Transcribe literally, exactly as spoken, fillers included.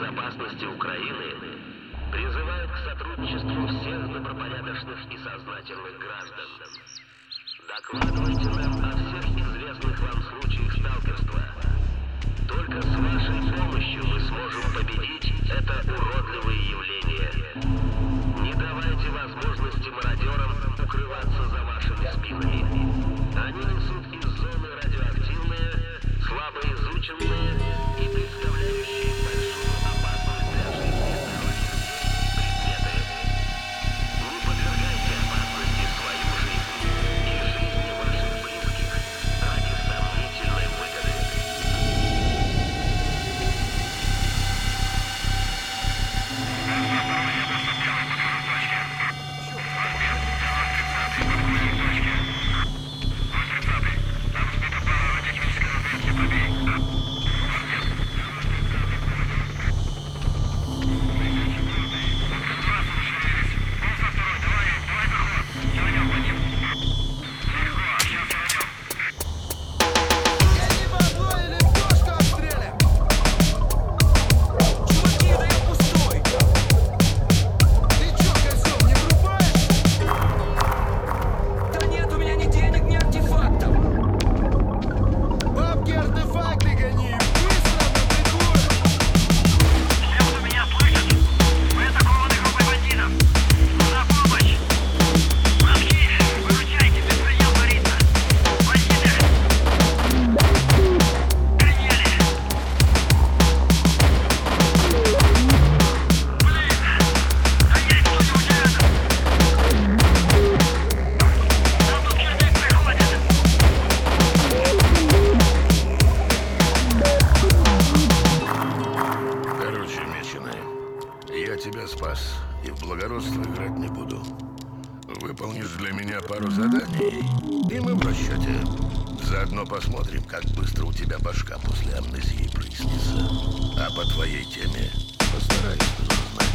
безопасности Украины призывает к сотрудничеству всех добропорядочных и сознательных граждан. Докладывайте нам о всех известных вам случаях сталкерства. Только с вашей помощью мы сможем победить это уродливое явление. Не давайте возможности мародерам укрываться за вашими спинами. Они несут из зоны радиоактивные, слабо изученные и представляющие большую опасность для жизни и здоровья предметы. Не подвергайте опасности свою жизнь и жизни ваших близких ради сомнительной выгоды. Я тебя спас и в благородство играть не буду. Выполнишь для меня пару заданий, и мы в расчете. Заодно посмотрим, как быстро у тебя башка после амнезии прояснится. А по твоей теме постараюсь разузнать.